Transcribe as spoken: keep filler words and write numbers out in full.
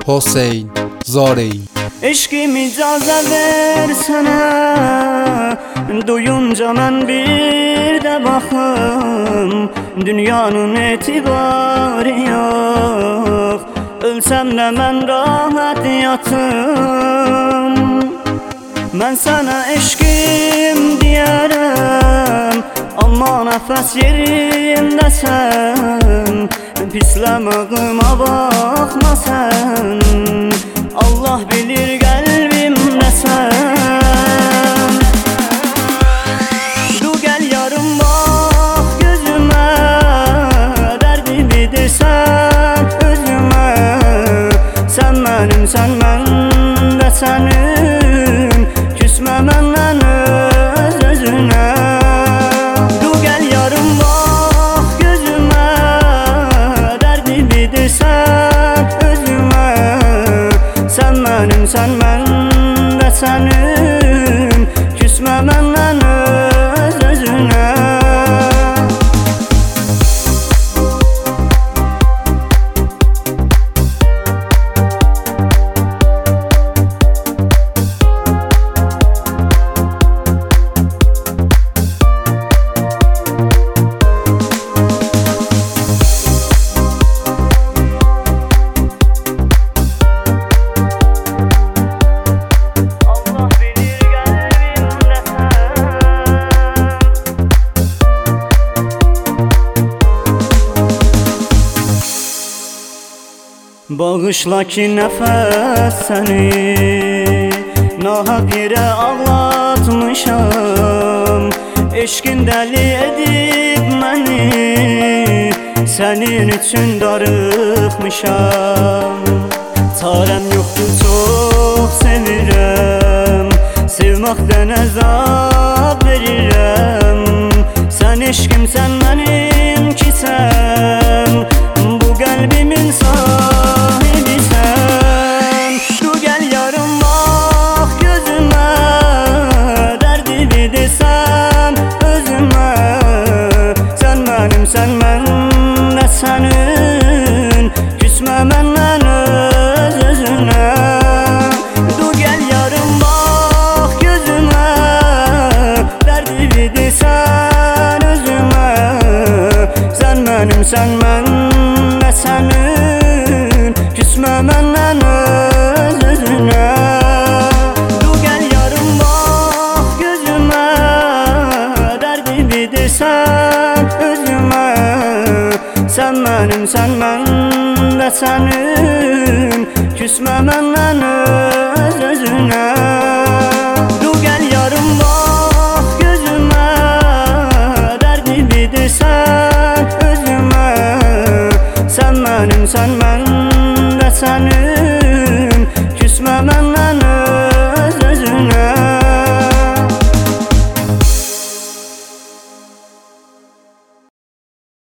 Hüseyin Zareyi. Eşkim icazə versənə, duyunca mən bir də baxım. Dünyanın etibarı yox, ölsəm də mən rahat yatım. Mən sənə eşkim deyərəm, amma nəfəs yerindəsən. Pisləməğimə baxma sən, Allah bilir qəlbimdəsən. Du gəl yarım bax gözümə, dərdimi desən özümə. Sən mənim, sən məndə sənin, küsmə məndən öz özünə. Du gəl yarım bax gözümə, dərdimi desən özümə. Sən mənim, sən məndə sənin, küsmə məndən öz özünə. Bağışla ki nəfəs səni nahaq yerə ağlatmışam. Eşqin dəli edib məni, sənin üçün darıxmışam. Çarəm yoxdur, çox sevirəm, sevməkdən əzab verirəm. Sən eşqimsən, mənim kisən, bu qəlbimin sahibisən. Du gəl yarım bax gözümə, dərdimi desən özümə. Sən mənim, sən məndə sənin, küsmə məndən öz özünə. Du gəl yarım bax gözümə, dərdimi desən özümə. Sən mənim, sən məndə sənin, küsmə məndən öz özünə. Du gəl yarım bax gözümə, dərdimi desən özümə. Sən mənim, sən məndə sənin, küsmə məndən öz özünə. Du gəl yarım bax gözümə, dərdimi desən özümə. Sən mənim, sən məndə sənin,